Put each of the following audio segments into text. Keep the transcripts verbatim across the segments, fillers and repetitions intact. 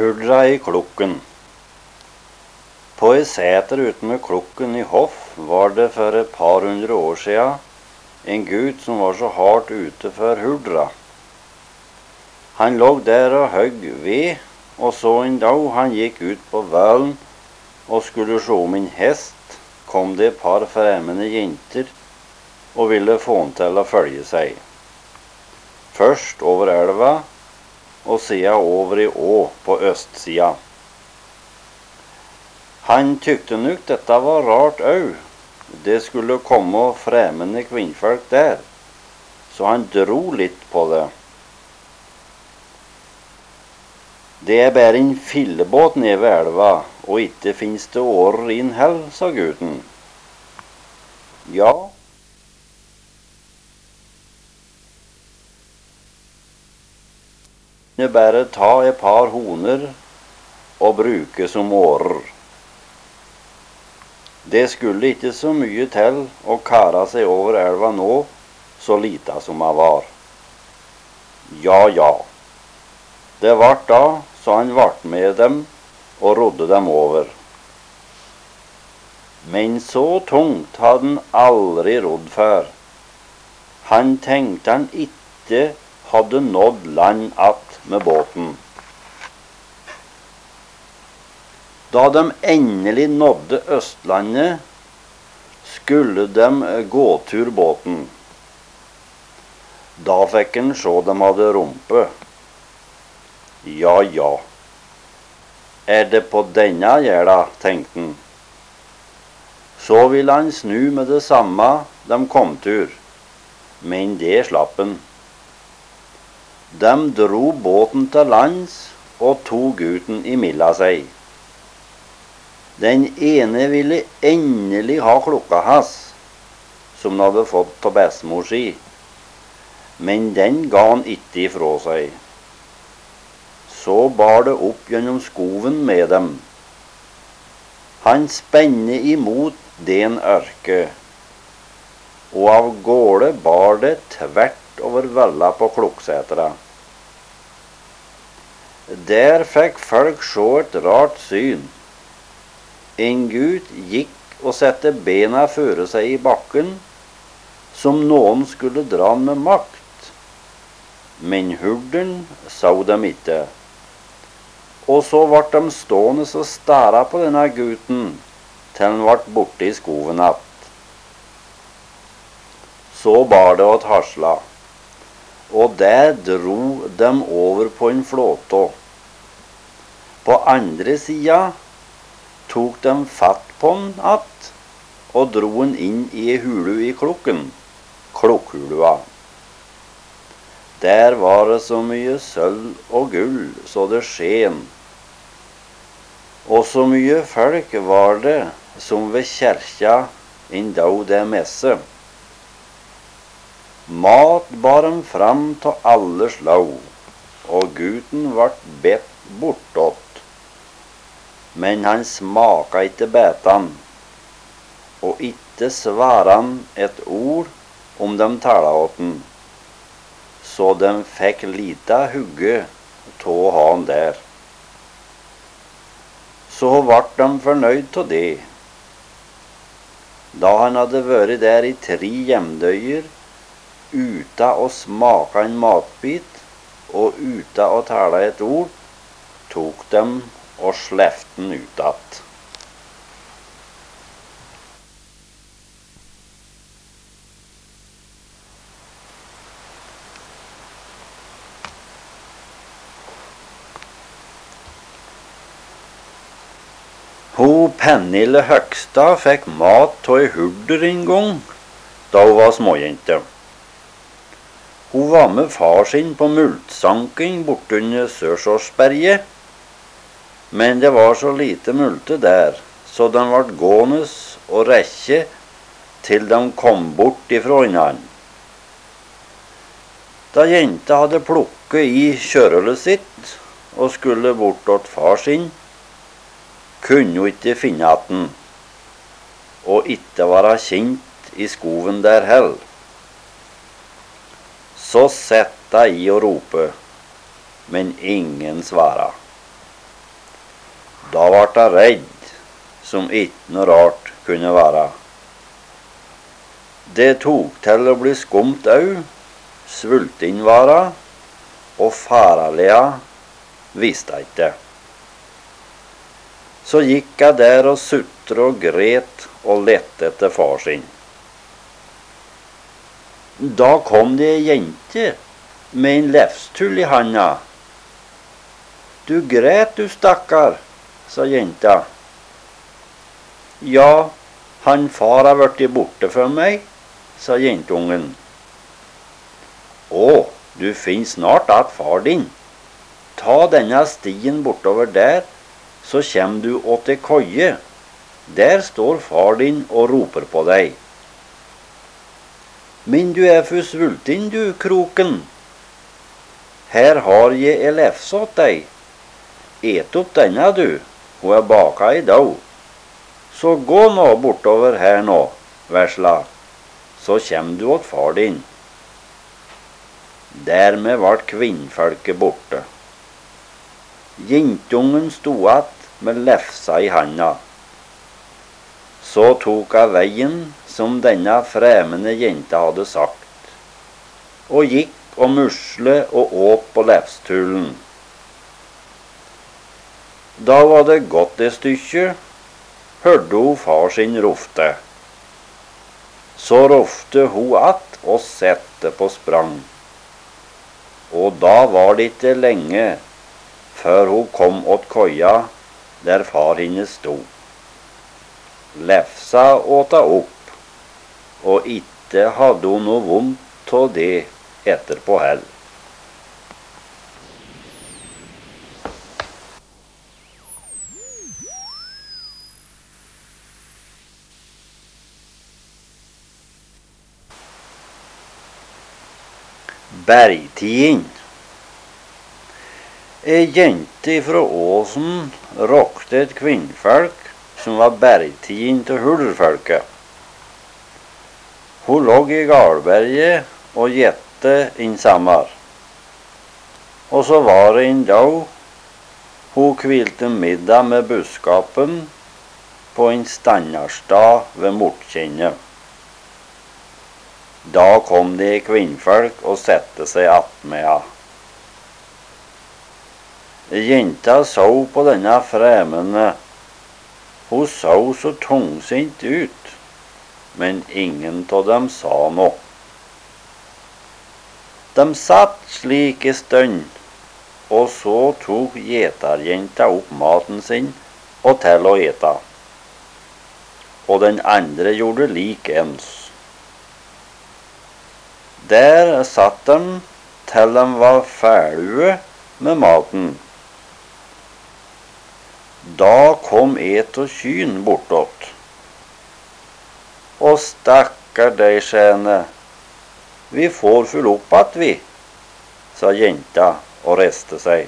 Hurdra i klokken. På ei seter utenfor klokken i Hoff var det for et par hundre år siden en gutt som var så hardt ute for hurdra. Han lå der og høgg ved, og så en dag han gikk ut på vølen og skulle se om en hest, kom det et par fremmede jenter og ville få han til å følge seg. Først over elva, og siden over i å på østsida. Han tykte nok dette var rart òg. Det skulle komme fremmede kvinnfolk der, så han dro litt på det. Det er bare en fillebåt nede ved elva, og ikke finnes det årer inn hell, sa gutten. Ja. Det bare ta et par honer og bruke som årer. Det skulle ikke så mye til å kare seg over elva nå, så lita som han var. Ja, ja. Det vart da, så han vart med dem og rodde dem over. Men så tungt hadde han aldri rodd før. Han tenkte han ikke hadde nådd land att med båten. Da de endelig nådde Østlandet, skulle de gå tur båten. Da fikk han se de hadde rumpe. Ja, ja. Er det på denne gjerda, tenkte han. Så ville han snu med det samme de kom tur, men det slapp han. De dro båten til lands og tok gutten imellom seg. Den ene ville endelig ha klokka hans, som han hadde fått av bestemor si, men den ga han ikke ifra seg. Så bar det opp gjennom skoven med dem. Han spenne imot den ørke, og av gårde bar det tvert over vella på Kloksetra. Der fikk folk se et rart syn. En gutt gikk og sette bena føre seg i bakken, som noen skulle dra med makt. Men hurderen så dem ikke. Og så ble de stående og stæra på denne gutten, til han ble borte i skoven att. Så bar det åt Hasla, og der dro dem over på en flåtå. På andre sida tok de fatt på han att, og dro han inn i ei hulu i klokken, klokkhulua. Der var det så mye sølv og gull, så det sken. Og så mye folk var det som ved kjerka en dag det messe. Mat bar han fram til alle slag, og gutten vart bedt bortåt. Men han smaka ikke betan, og ikke svara han et ord om de tala åt han, så de fikk lita hugge til å ha han der. Så vart de fornøyd av det. Da han hadde vært der i tre hjemdøyer, uten å smake en matbit, og uten å tale et ord, tok dem og slefte den ut att. Ho Pernille Høgstad fikk mat av ei hurder en gang, da hun var småjente. Hun var med far sin på multsanking bortunder Sørsårsberget, men det var så lite multe der, så de ble gående og rekke til de kom bort ifra hverandre. Da jenta hadde plukket i kjørelet sitt og skulle bort åt far sin, kunne hun ikke finne at den, og ikke være kjent i skoven der heller. Så sett hun i og rope, men ingen svara. Da vart jeg redd, som ikke noe rart kunne være. Det tok til å bli skumt au, svultinvara, og faralega visste jeg ikke. Så gikk jeg der og sutre og gret og lette etter far sin. Da kom det ei jente med en lefstull i handa. Du gret, du stakkar, sa jenta. Ja, han far har vært borte for meg, sa jentungen. Å, du finner snart at far din. Ta denne stien bortover der, så kjem du åt ei koie. Der står far din og roper på deg. Men du er for svultin, du, kroken. Her har jeg ei lefse åt deg. Et opp denne, du. Hun er baka i dag. Så gå nå bortover her nå, vesla. Så kjem du åt far din. Dermed vart kvinnfolket borte. Jentungen sto att med lefsa i handa. Så tok jeg veien som denne fremmede jenta hadde sagt, og gikk og musle og åt på lefstullen. Da var det gått et stykke, hørte hun far sin rofte. Så rofte hun att og sette på sprang. Og da var det ikke lenge før hun kom åt koia der far hennes sto. Lefsa åta opp, og ikke hadde hun noe vondt av det etterpå hell. Bergtiden. Ei jente fra Åsen råkte et kvinnfolk som var bergtiden til hulrfolket. Hun lå i Galberget og gjette inn samar. Og så var det en dag hun hvilte middag med buskapen på en stannarstad ved Mortkjennet. Da kom det kvinnfolk og sette seg attmed henne. Jenta så på denne fremmede. Hun så så tungsint ut, men ingen av dem sa noe. De satt slik en stund, og så tok gjeterjenta opp maten sin og til å ete. Og den andre gjorde likens. Der satt de til de var ferdige med maten. Da kom et og kyn bortåt. Og stakkar deg, skjene, vi får full opp at vi, sa jenta og reste seg.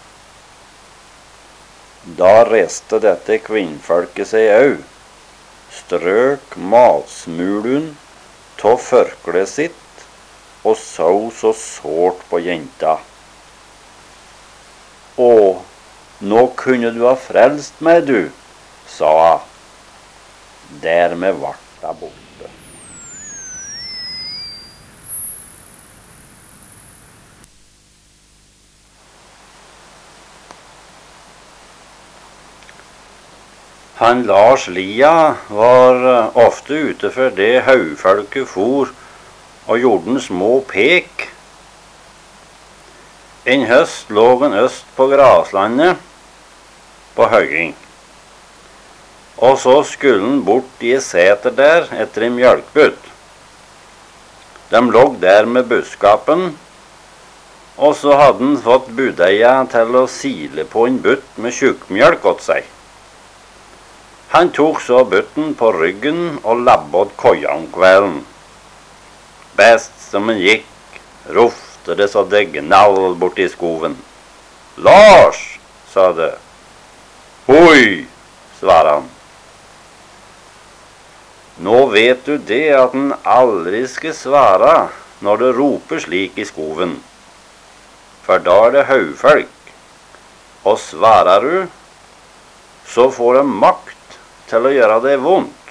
Da reste dette kvinnfolket seg au, strøk matsmulen tå førkleet sitt, og så så sårt på jenta. Å, nå kunne du ha frelst meg, du, sa hun. Dermed vart hun borte. Han Lars Lia var ofte ute for det haugfolket for og gjorde en små pek. En høst lå han øst på graslandet på høying. Og så skulle han bort i et seter der etter en mjølkbutt. De lå der med buskapen, og så hadde han fått budeia til å sile på en butt med tjukkmjølk åt seg. Han tok så butten på ryggen og labbåt koia om kvelden. Best som han gikk, rofte det så det gnall borti skoven. Lars, sa det. Hoi, svarer han. Nå vet du det at han aldri skal svare når det roper slik i skoven. For da er det haugfolk. Og svarer du, så får de makt til å gjøre det vondt.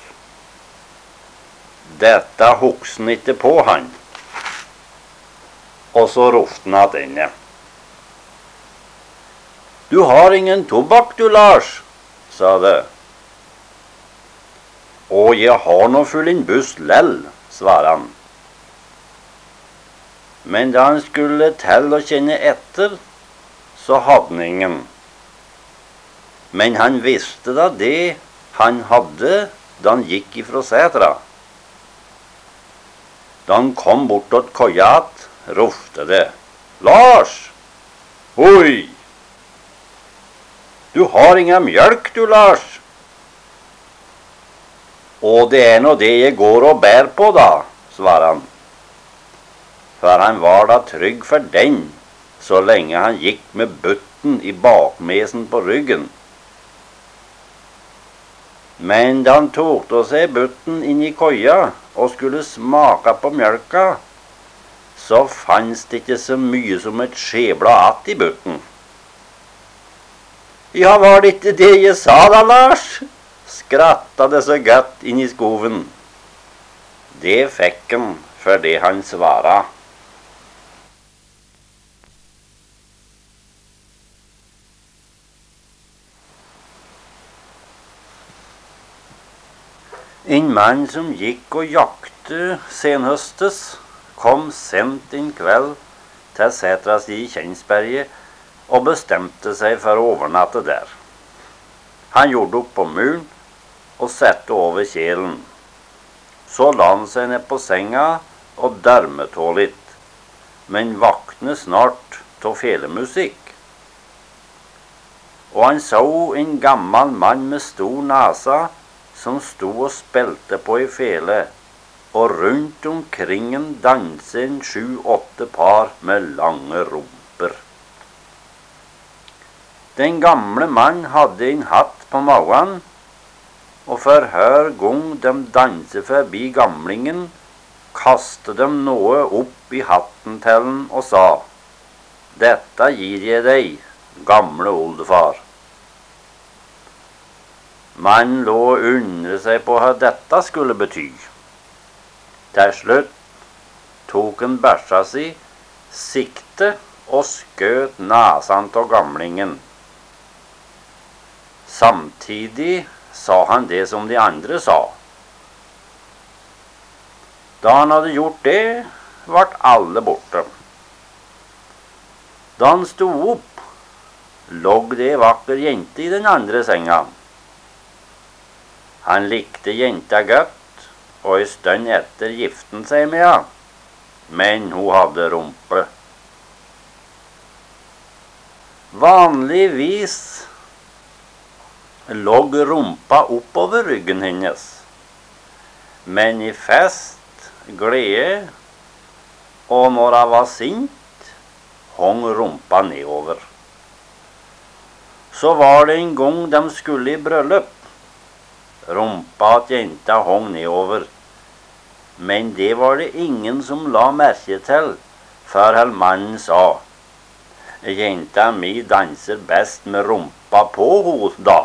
Dette hoksen ikke på han. Og så ropte han attenne. Du har ingen tobakk, du, Lars, sa det. Og jeg har nå full inn buss lell, svarer han. Men da han skulle til å kjenne etter, så hadde han ingen. Men han visste da det han hadde da han gikk ifra setra. Da han kom bortåt koiat, ropte det. Lars! Oi! Du har inga mjølk, du, Lars. Og det er nå det jeg går og bær på, da, svarer han. For han var da trygg for den, så lenge han gikk med butten i bakmesen på ryggen. Men da han tok til seg butten inn i koia og skulle smake på mjølka, så fanns det ikke så mye som et skjeblad att i butten. Ja, var det ikke det jeg sa da, Lars? Skratta det så godt inn i skoven. Det fikk han for det han svara. En mann som gikk og jakte senhøstes, kom sent en kveld til setra si i Kjensberget og bestemte seg for å overnatte der. Han gjorde opp på muren og sette over kjelen. Så la han seg ned på senga og dermetå litt, men vakne snart til felemusikk. Og han så en gammel mann med stor nasa som sto og spilte på i fele, og rundt omkring en danse en sju-åtte par med lange rumper. Den gamle mann hadde en hatt på magen, og for hver gang de danset forbi gamlingen, kastet de noe opp i hatten til den og sa, «Dette gir jeg deg, gamle oldefar.» Mannen lå og undret seg på hva dette skulle bety. Til slutt tok han bæsja si, sikte og skjøt nasen av gamlingen. Samtidig sa han det som de andre sa. Da han hadde gjort det, ble alle borte. Da han stod opp, lå det en vakker jente i den andre senga. Han likte jenta godt, og en stund etter gifte han seg med henne, men hun hadde rumpe. Vanligvis lå rumpa oppover ryggen hennes, men i fest, glede, og når hun var sint, hong rumpa nedover. Så var det en gang de skulle i bryllup. Rumpa at jenta hong nedover, men det var det ingen som la merke til, før mannen sa, «Jenta mi danser best med rumpa på hos da.»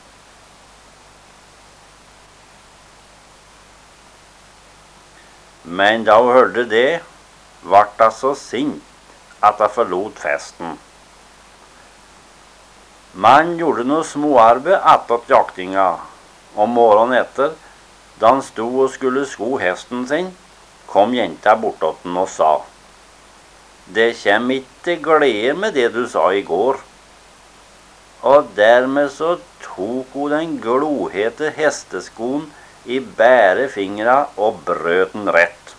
Men da hun hørte det, ble hun så sint at hun forlot festen. Mannen gjorde noe småarbeid attåt jaktinga. Om morgenen etter, da han sto og skulle sko hesten sin, kom jenta bortåt den og sa, «Det kjem ikke glede med det du sa i går.» Og dermed så tok hun den glohete hesteskoen i bære fingra og brøt den rett.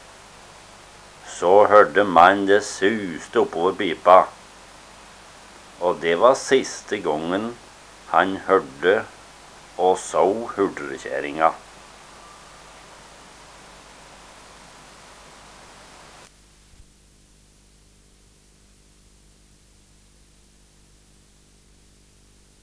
Så hørte mannen det suste oppover pipa, og det var siste gangen han hørte og så hurdrekjæringa.